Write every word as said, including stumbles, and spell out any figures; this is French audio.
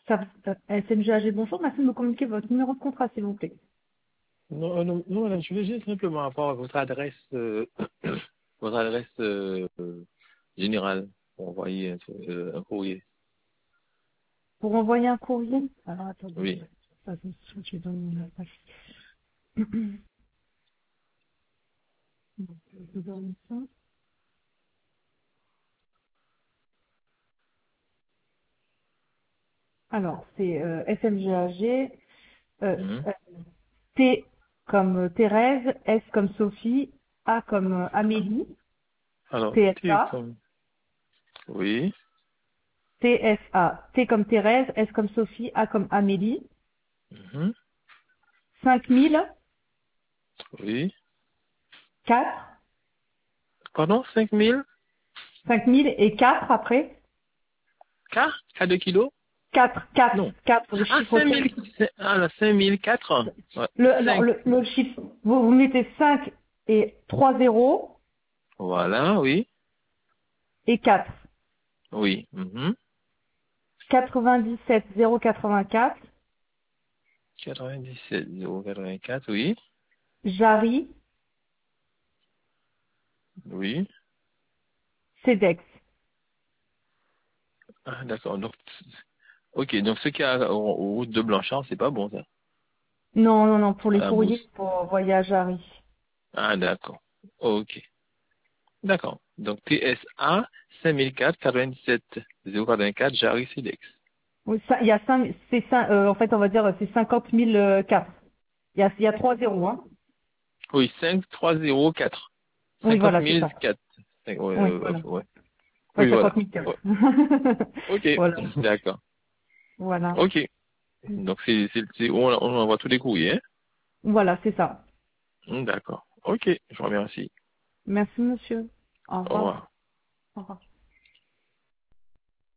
Ça, euh, S M G A G, bonjour, merci de me communiquer votre numéro de contrat, s'il vous plaît. Non, euh, non, non, madame, je voulais juste simplement avoir votre adresse, euh, votre adresse euh, euh, générale pour envoyer un, euh, un courrier. Pour envoyer un courrier, alors attendez, Oui. ça, je je vais donner la page. Donc, je vous donne ça. Alors, c'est euh, S M G A G, euh, Mhm. euh, T comme euh, Thérèse, S comme Sophie, A comme euh, Amélie, Alors, T T S A, comme... Oui, T S A, T comme Thérèse, S comme Sophie, A comme Amélie, mhm. cinq mille Oui. quatre, Pardon, cinq mille cinq mille et quatre après, K K de kilo quatre, quatre, Non. quatre, le Ah, chiffre cinq mille cinq. Ah, là, cinq mille quatre Ouais, Le, non, cinq. le, le chiffre, vous, vous mettez cinq et trois zéros Voilà, oui. et quatre. Oui. Mhm. quatre-vingt-dix-sept zéro quatre-vingt-quatre, quatre-vingt-dix-sept zéro quatre-vingt-quatre, oui. Jarry, Oui. Cedex. Ah, d'accord. Donc, ok, donc ce qui a au route de Blanchard, c'est pas bon, ça. Non, non, non, pour À les la courriers, Beauce. pour envoyer à Jarry. Ah, d'accord. Ok. D'accord. Donc, T S A cinq mille quatre quatre-vingt-dix-sept zéro quatre-vingt-quatre, Jarry Silex. Oui, ça, il y a cinq, c'est cinq, euh, en fait, on va dire, c'est cinquante mille euh, quatre. Il y a, il y a trois zéros, hein. Oui, cinq trois zéro quatre. Oui, cinquante voilà, c'est mille ça. quatre. Ouais, Oui, ouais, voilà. ouais. ouais. Ouais, Oui, cinquante voilà. mille quatre. Ouais. Ok. Voilà. D'accord. Voilà. Ok. Donc, c'est, c'est, c'est- on, on envoie tous les courriers, hein? Voilà, c'est ça. D'accord. Ok. Je vous remercie. Merci, monsieur. Au Au revoir. revoir. Au revoir.